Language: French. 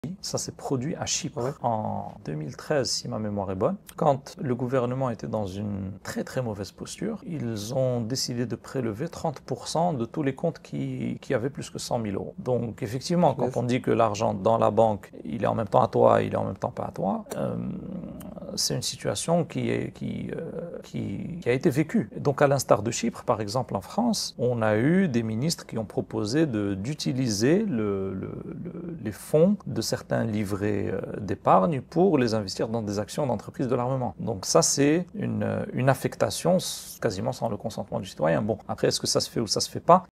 Ça s'est produit à Chypre Ouais. en 2013, si ma mémoire est bonne. Quand le gouvernement était dans une très très mauvaise posture, ils ont décidé de prélever 30% de tous les comptes qui avaient plus que 100 000 euros. Donc effectivement, quand on dit que l'argent dans la banque, il est en même temps à toi, il est en même temps pas à toi, c'est une situation qui a été vécue. Donc à l'instar de Chypre, par exemple en France, on a eu des ministres qui ont proposé d'utiliser les fonds de certains livrets d'épargne pour les investir dans des actions d'entreprises de l'armement. Donc ça, c'est une affectation quasiment sans le consentement du citoyen. Bon, après, est-ce que ça se fait ou ça se fait pas?